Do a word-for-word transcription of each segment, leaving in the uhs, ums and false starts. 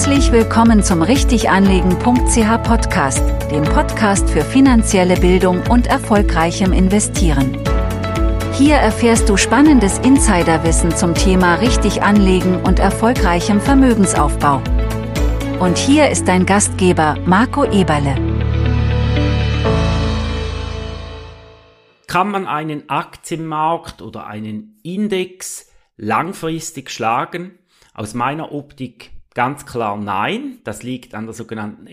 Herzlich willkommen zum richtiganlegen punkt c h Podcast, dem Podcast für finanzielle Bildung und erfolgreichem Investieren. Hier erfährst du spannendes Insiderwissen zum Thema richtig anlegen und erfolgreichem Vermögensaufbau. Und hier ist dein Gastgeber Marco Eberle. Kann man einen Aktienmarkt oder einen Index langfristig schlagen? Aus meiner Optik ganz klar nein. Das liegt an der sogenannten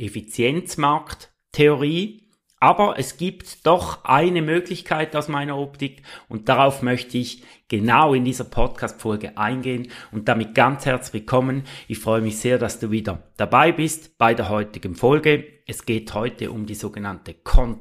Effizienzmarkttheorie. Aber es gibt doch eine Möglichkeit aus meiner Optik und darauf möchte ich genau in dieser Podcast-Folge eingehen und damit ganz herzlich willkommen. Ich freue mich sehr, dass du wieder dabei bist bei der heutigen Folge. Es geht heute um die sogenannte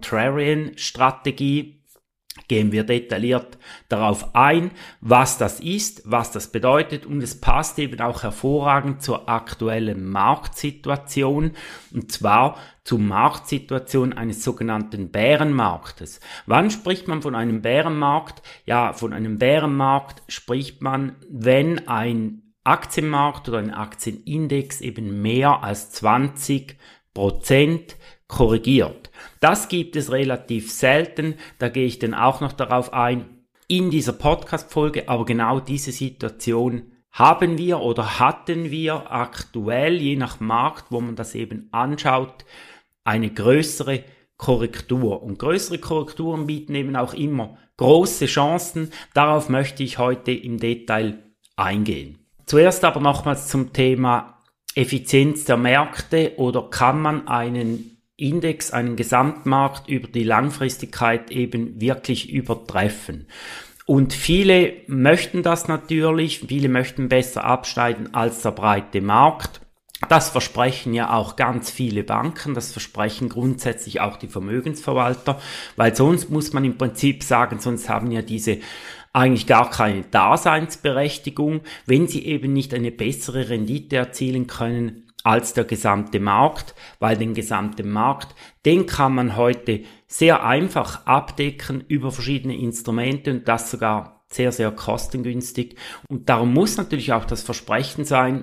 Contrarian-Strategie. Gehen wir detailliert darauf ein, was das ist, was das bedeutet, und es passt eben auch hervorragend zur aktuellen Marktsituation, und zwar zur Marktsituation eines sogenannten Bärenmarktes. Wann spricht man von einem Bärenmarkt? Ja, von einem Bärenmarkt spricht man, wenn ein Aktienmarkt oder ein Aktienindex eben mehr als zwanzig Prozent korrigiert. Das gibt es relativ selten, da gehe ich dann auch noch darauf ein in dieser Podcast-Folge, aber genau diese Situation haben wir oder hatten wir aktuell, je nach Markt, wo man das eben anschaut, eine größere Korrektur. Und größere Korrekturen bieten eben auch immer große Chancen, darauf möchte ich heute im Detail eingehen. Zuerst aber nochmals zum Thema Effizienz der Märkte, oder kann man einen Index, einen Gesamtmarkt über die Langfristigkeit eben wirklich übertreffen. Und viele möchten das natürlich, viele möchten besser abschneiden als der breite Markt. Das versprechen ja auch ganz viele Banken, das versprechen grundsätzlich auch die Vermögensverwalter, weil sonst muss man im Prinzip sagen, sonst haben ja diese eigentlich gar keine Daseinsberechtigung, wenn sie eben nicht eine bessere Rendite erzielen können als der gesamte Markt, weil den gesamten Markt, den kann man heute sehr einfach abdecken über verschiedene Instrumente und das sogar sehr, sehr kostengünstig. Und darum muss natürlich auch das Versprechen sein,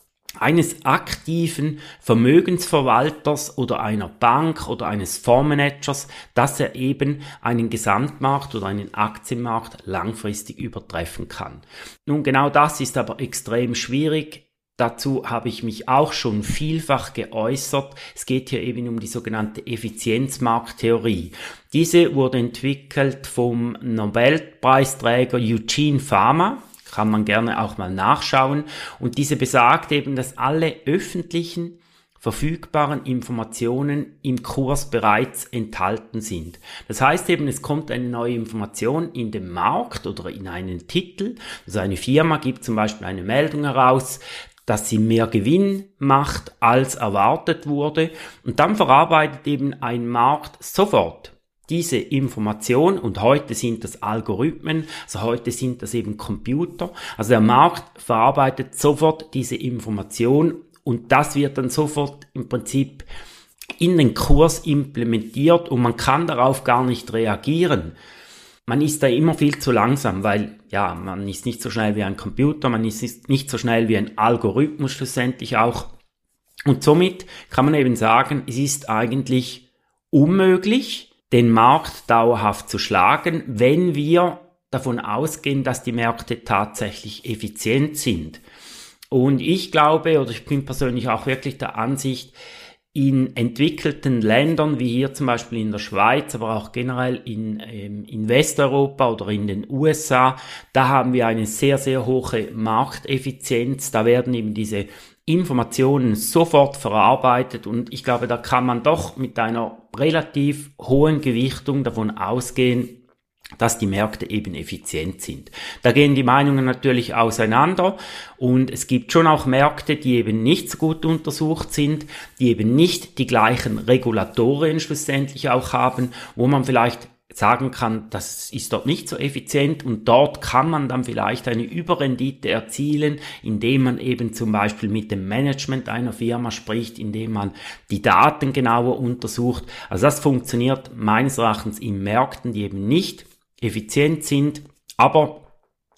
eines aktiven Vermögensverwalters oder einer Bank oder eines Fondsmanagers, dass er eben einen Gesamtmarkt oder einen Aktienmarkt langfristig übertreffen kann. Nun, genau das ist aber extrem schwierig. Dazu habe ich mich auch schon vielfach geäußert. Es geht hier eben um die sogenannte Effizienzmarkttheorie. Diese wurde entwickelt vom Nobelpreisträger Eugene Fama. Kann man gerne auch mal nachschauen. Und diese besagt eben, dass alle öffentlichen verfügbaren Informationen im Kurs bereits enthalten sind. Das heißt eben, es kommt eine neue Information in den Markt oder in einen Titel. Also eine Firma gibt zum Beispiel eine Meldung heraus, dass sie mehr Gewinn macht, als erwartet wurde. Und dann verarbeitet eben ein Markt sofort diese Information, und heute sind das Algorithmen, also heute sind das eben Computer. Also der Markt verarbeitet sofort diese Information und das wird dann sofort im Prinzip in den Kurs implementiert und man kann darauf gar nicht reagieren. Man ist da immer viel zu langsam, weil ja, man ist nicht so schnell wie ein Computer, man ist nicht so schnell wie ein Algorithmus schlussendlich auch. Und somit kann man eben sagen, es ist eigentlich unmöglich, den Markt dauerhaft zu schlagen, wenn wir davon ausgehen, dass die Märkte tatsächlich effizient sind. Und ich glaube, oder ich bin persönlich auch wirklich der Ansicht, in entwickelten Ländern, wie hier zum Beispiel in der Schweiz, aber auch generell in, ähm, in Westeuropa oder in den U S A, da haben wir eine sehr, sehr hohe Markteffizienz. Da werden eben diese Informationen sofort verarbeitet und ich glaube, da kann man doch mit einer relativ hohen Gewichtung davon ausgehen, dass die Märkte eben effizient sind. Da gehen die Meinungen natürlich auseinander und es gibt schon auch Märkte, die eben nicht so gut untersucht sind, die eben nicht die gleichen Regulatorien schlussendlich auch haben, wo man vielleicht sagen kann, das ist dort nicht so effizient und dort kann man dann vielleicht eine Überrendite erzielen, indem man eben zum Beispiel mit dem Management einer Firma spricht, indem man die Daten genauer untersucht. Also das funktioniert meines Erachtens in Märkten, die eben nicht effizient sind, aber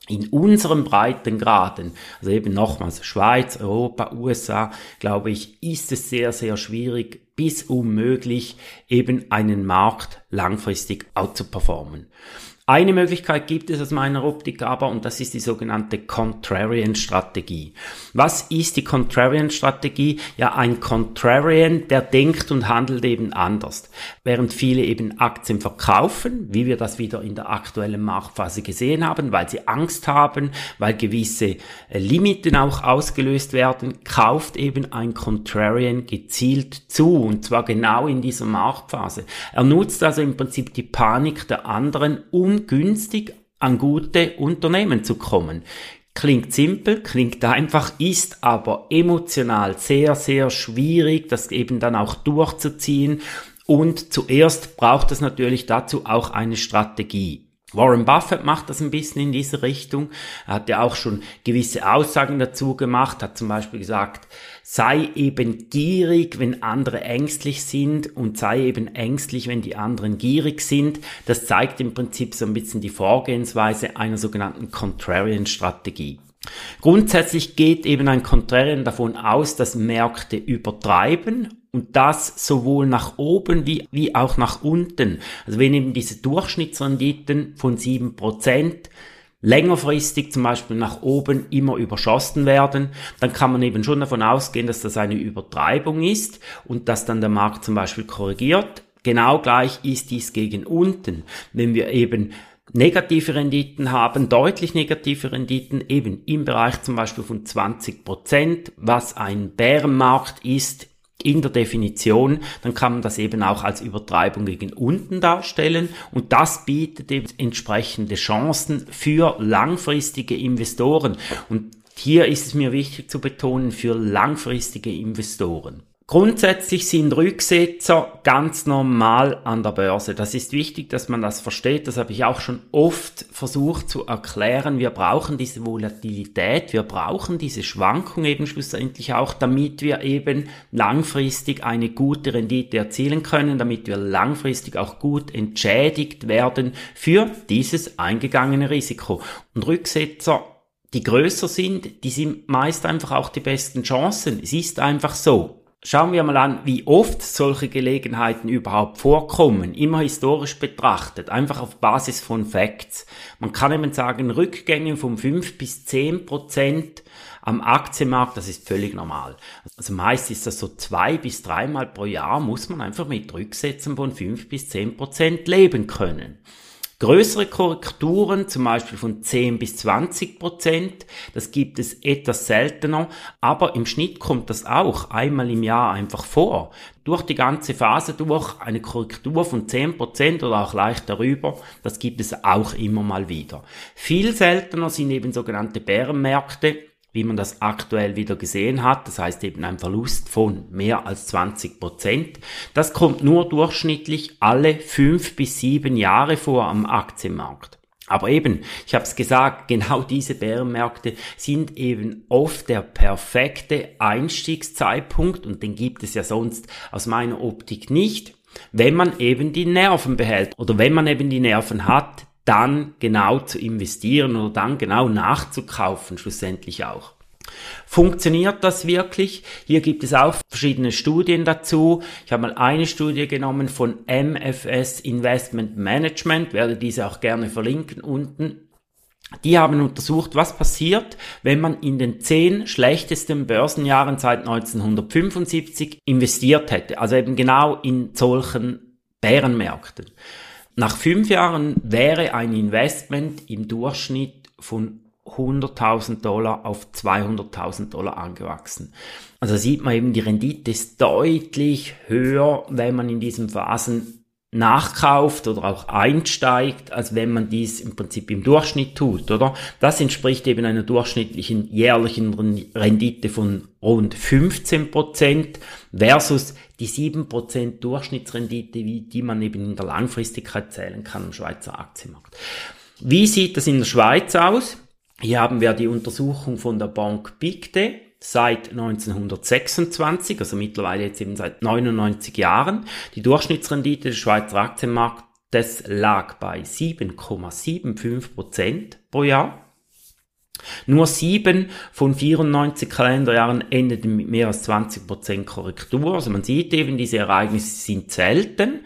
In unseren Breitengraden, also eben nochmals Schweiz, Europa, U S A, glaube ich, ist es sehr, sehr schwierig bis unmöglich, eben einen Markt langfristig outzuperformen. Eine Möglichkeit gibt es aus meiner Optik aber, und das ist die sogenannte Contrarian-Strategie. Was ist die Contrarian-Strategie? Ja, ein Contrarian, der denkt und handelt eben anders. Während viele eben Aktien verkaufen, wie wir das wieder in der aktuellen Marktphase gesehen haben, weil sie Angst haben, weil gewisse Limiten auch ausgelöst werden, kauft eben ein Contrarian gezielt zu, und zwar genau in dieser Marktphase. Er nutzt also im Prinzip die Panik der anderen, um günstig an gute Unternehmen zu kommen. Klingt simpel, klingt einfach, ist aber emotional sehr, sehr schwierig, das eben dann auch durchzuziehen. Und zuerst braucht es natürlich dazu auch eine Strategie. Warren Buffett macht das ein bisschen in diese Richtung. Er hat ja auch schon gewisse Aussagen dazu gemacht, hat zum Beispiel gesagt, sei eben gierig, wenn andere ängstlich sind, und sei eben ängstlich, wenn die anderen gierig sind. Das zeigt im Prinzip so ein bisschen die Vorgehensweise einer sogenannten Contrarian-Strategie. Grundsätzlich geht eben ein Contrarian davon aus, dass Märkte übertreiben, und das sowohl nach oben wie, wie auch nach unten. Also wenn eben diese Durchschnittsrenditen von sieben Prozent längerfristig zum Beispiel nach oben immer überschossen werden, dann kann man eben schon davon ausgehen, dass das eine Übertreibung ist und dass dann der Markt zum Beispiel korrigiert. Genau gleich ist dies gegen unten. Wenn wir eben negative Renditen haben, deutlich negative Renditen, eben im Bereich zum Beispiel von zwanzig Prozent, was ein Bärenmarkt ist, in der Definition, dann kann man das eben auch als Übertreibung gegen unten darstellen, und das bietet eben entsprechende Chancen für langfristige Investoren. Und hier ist es mir wichtig zu betonen, für langfristige Investoren. Grundsätzlich sind Rücksetzer ganz normal an der Börse. Das ist wichtig, dass man das versteht. Das habe ich auch schon oft versucht zu erklären. Wir brauchen diese Volatilität, wir brauchen diese Schwankung eben schlussendlich auch, damit wir eben langfristig eine gute Rendite erzielen können, damit wir langfristig auch gut entschädigt werden für dieses eingegangene Risiko. Und Rücksetzer, die größer sind, die sind meist einfach auch die besten Chancen. Es ist einfach so. Schauen wir mal an, wie oft solche Gelegenheiten überhaupt vorkommen, immer historisch betrachtet, einfach auf Basis von Facts. Man kann eben sagen, Rückgänge von fünf bis zehn Prozent am Aktienmarkt, das ist völlig normal. Also meist ist das so zwei bis dreimal pro Jahr, muss man einfach mit Rücksätzen von fünf bis zehn Prozent leben können. Größere Korrekturen, zum Beispiel von zehn bis zwanzig Prozent, das gibt es etwas seltener, aber im Schnitt kommt das auch einmal im Jahr einfach vor. Durch die ganze Phase durch eine Korrektur von zehn Prozent oder auch leicht darüber, das gibt es auch immer mal wieder. Viel seltener sind eben sogenannte Bärenmärkte, wie man das aktuell wieder gesehen hat, das heißt eben ein Verlust von mehr als zwanzig Prozent. Das kommt nur durchschnittlich alle fünf bis sieben Jahre vor am Aktienmarkt. Aber eben, ich habe es gesagt, genau diese Bärenmärkte sind eben oft der perfekte Einstiegszeitpunkt, und den gibt es ja sonst aus meiner Optik nicht, wenn man eben die Nerven behält oder wenn man eben die Nerven hat, dann genau zu investieren oder dann genau nachzukaufen, schlussendlich auch. Funktioniert das wirklich? Hier gibt es auch verschiedene Studien dazu. Ich habe mal eine Studie genommen von M F S Investment Management, werde diese auch gerne verlinken unten. Die haben untersucht, was passiert, wenn man in den zehn schlechtesten Börsenjahren seit neunzehnhundertfünfundsiebzig investiert hätte, also eben genau in solchen Bärenmärkten. Nach fünf Jahren wäre ein Investment im Durchschnitt von hunderttausend Dollar auf zweihunderttausend Dollar angewachsen. Also sieht man eben, die Rendite ist deutlich höher, wenn man in diesen Phasen nachkauft oder auch einsteigt, als wenn man dies im Prinzip im Durchschnitt tut, oder? Das entspricht eben einer durchschnittlichen jährlichen Rendite von rund fünfzehn Prozent versus die sieben Prozent Durchschnittsrendite, wie die man eben in der Langfristigkeit zählen kann im Schweizer Aktienmarkt. Wie sieht das in der Schweiz aus? Hier haben wir die Untersuchung von der Banque Pictet seit neunzehnhundertsechsundzwanzig, also mittlerweile jetzt eben seit neunundneunzig Jahren. Die Durchschnittsrendite des Schweizer Aktienmarktes lag bei sieben Komma fünfundsiebzig Prozent pro Jahr. Nur sieben von vierundneunzig Kalenderjahren endeten mit mehr als zwanzig Prozent Korrektur. Also man sieht eben, diese Ereignisse sind selten.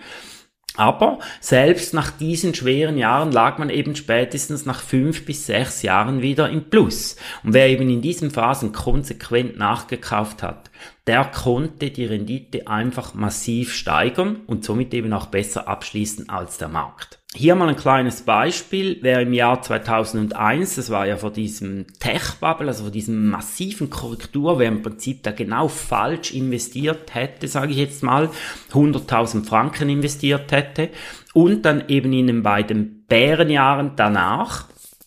Aber selbst nach diesen schweren Jahren lag man eben spätestens nach fünf bis sechs Jahren wieder im Plus. Und wer eben in diesen Phasen konsequent nachgekauft hat, der konnte die Rendite einfach massiv steigern und somit eben auch besser abschließen als der Markt. Hier mal ein kleines Beispiel. Wer im Jahr zweitausendeins, das war ja vor diesem Tech-Bubble, also vor diesem massiven Korrektur, wer im Prinzip da genau falsch investiert hätte, sage ich jetzt mal, hunderttausend Franken investiert hätte und dann eben in den beiden Bärenjahren danach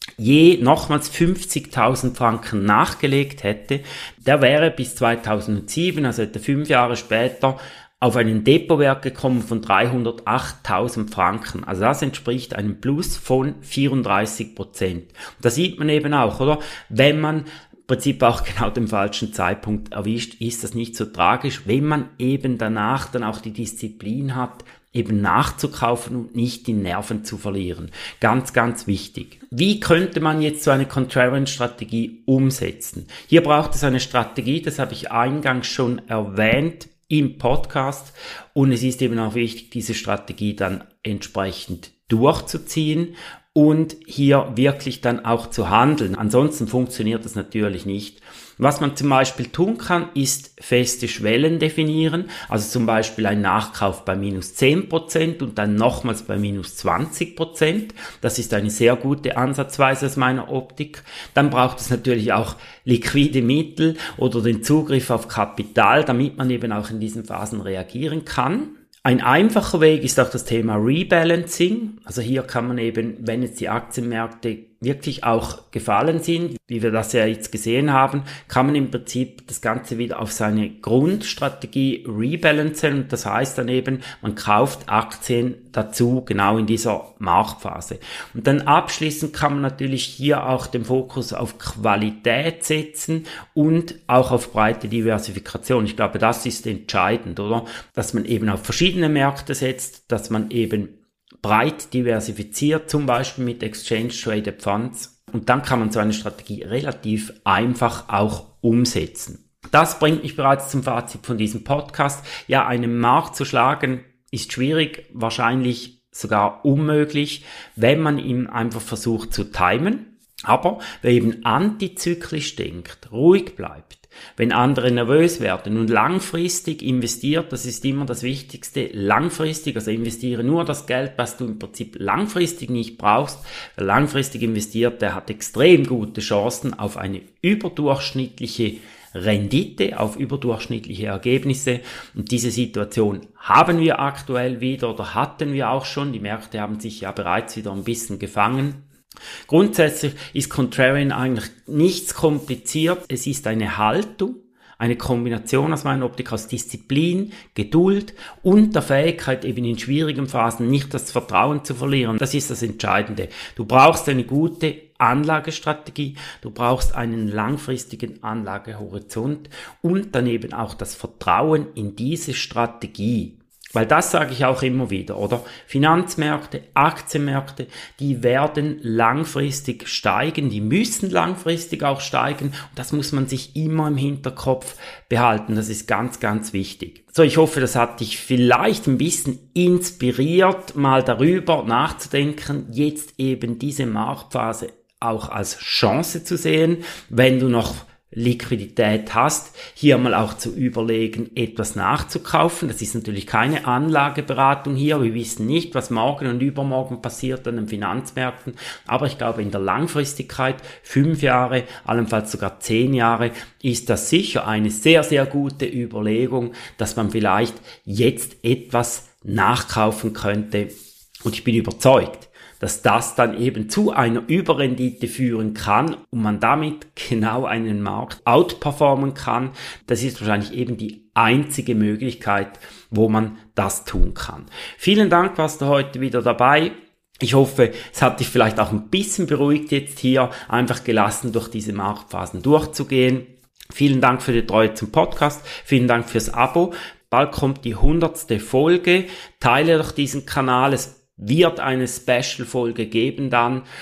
je nochmals fünfzigtausend Franken nachgelegt hätte, der wäre bis zweitausendsieben, also etwa fünf Jahre später, auf einen Depotwert gekommen von dreihundertachttausend Franken. Also das entspricht einem Plus von vierunddreißig Prozent. Da sieht man eben auch, oder? Wenn man im Prinzip auch genau den falschen Zeitpunkt erwischt, ist das nicht so tragisch, wenn man eben danach dann auch die Disziplin hat, eben nachzukaufen und nicht die Nerven zu verlieren. Ganz, ganz wichtig. Wie könnte man jetzt so eine Contrarian-Strategie umsetzen? Hier braucht es eine Strategie, das habe ich eingangs schon erwähnt im Podcast, und es ist eben auch wichtig, diese Strategie dann entsprechend durchzuziehen und hier wirklich dann auch zu handeln. Ansonsten funktioniert das natürlich nicht. Was man zum Beispiel tun kann, ist feste Schwellen definieren, also zum Beispiel ein Nachkauf bei minus zehn Prozent und dann nochmals bei minus zwanzig Prozent. Das ist eine sehr gute Ansatzweise aus meiner Optik. Dann braucht es natürlich auch liquide Mittel oder den Zugriff auf Kapital, damit man eben auch in diesen Phasen reagieren kann. Ein einfacher Weg ist auch das Thema Rebalancing. Also hier kann man eben, wenn jetzt die Aktienmärkte wirklich auch gefallen sind, wie wir das ja jetzt gesehen haben, kann man im Prinzip das Ganze wieder auf seine Grundstrategie rebalancen. Und das heißt dann eben, man kauft Aktien dazu, genau in dieser Marktphase. Und dann abschließend kann man natürlich hier auch den Fokus auf Qualität setzen und auch auf breite Diversifikation. Ich glaube, das ist entscheidend, oder? Dass man eben auf verschiedene Märkte setzt, dass man eben breit diversifiziert, zum Beispiel mit Exchange-Traded Funds. Und dann kann man so eine Strategie relativ einfach auch umsetzen. Das bringt mich bereits zum Fazit von diesem Podcast. Ja, einen Markt zu schlagen ist schwierig, wahrscheinlich sogar unmöglich, wenn man ihn einfach versucht zu timen. Aber wer eben antizyklisch denkt, ruhig bleibt, wenn andere nervös werden und langfristig investiert, das ist immer das Wichtigste, langfristig, also investiere nur das Geld, was du im Prinzip langfristig nicht brauchst. Wer langfristig investiert, der hat extrem gute Chancen auf eine überdurchschnittliche Rendite, auf überdurchschnittliche Ergebnisse, und diese Situation haben wir aktuell wieder oder hatten wir auch schon. Die Märkte haben sich ja bereits wieder ein bisschen gefangen. Grundsätzlich ist Contrarian eigentlich nichts kompliziert. Es ist eine Haltung, eine Kombination aus meiner Optik aus Disziplin, Geduld und der Fähigkeit, eben in schwierigen Phasen nicht das Vertrauen zu verlieren. Das ist das Entscheidende. Du brauchst eine gute Anlagestrategie, du brauchst einen langfristigen Anlagehorizont und daneben auch das Vertrauen in diese Strategie. Weil das sage ich auch immer wieder, oder? Finanzmärkte, Aktienmärkte, die werden langfristig steigen, die müssen langfristig auch steigen. Und das muss man sich immer im Hinterkopf behalten. Das ist ganz, ganz wichtig. So, ich hoffe, das hat dich vielleicht ein bisschen inspiriert, mal darüber nachzudenken, jetzt eben diese Marktphase auch als Chance zu sehen, wenn du noch Liquidität hast, hier mal auch zu überlegen, etwas nachzukaufen. Das ist natürlich keine Anlageberatung hier. Wir wissen nicht, was morgen und übermorgen passiert an den Finanzmärkten. Aber ich glaube, in der Langfristigkeit, fünf Jahre, allenfalls sogar zehn Jahre, ist das sicher eine sehr, sehr gute Überlegung, dass man vielleicht jetzt etwas nachkaufen könnte. Und ich bin überzeugt, dass das dann eben zu einer Überrendite führen kann und man damit genau einen Markt outperformen kann. Das ist wahrscheinlich eben die einzige Möglichkeit, wo man das tun kann. Vielen Dank, warst du heute wieder dabei. Ich hoffe, es hat dich vielleicht auch ein bisschen beruhigt, jetzt hier einfach gelassen durch diese Marktphasen durchzugehen. Vielen Dank für die Treue zum Podcast. Vielen Dank fürs Abo. Bald kommt die hundertste Folge. Teile doch diesen Kanal. Es wird eine Special-Folge geben dann.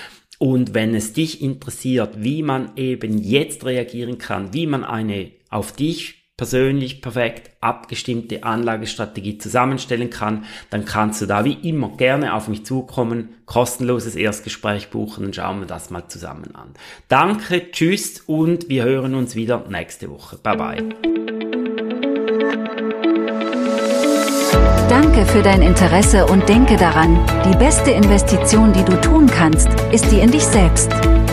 Und wenn es dich interessiert, wie man eben jetzt reagieren kann, wie man eine auf dich persönlich perfekt abgestimmte Anlagestrategie zusammenstellen kann, dann kannst du da wie immer gerne auf mich zukommen, kostenloses Erstgespräch buchen und schauen wir das mal zusammen an. Danke, tschüss und wir hören uns wieder nächste Woche. Bye bye. Danke für dein Interesse und denke daran, die beste Investition, die du tun kannst, ist die in dich selbst.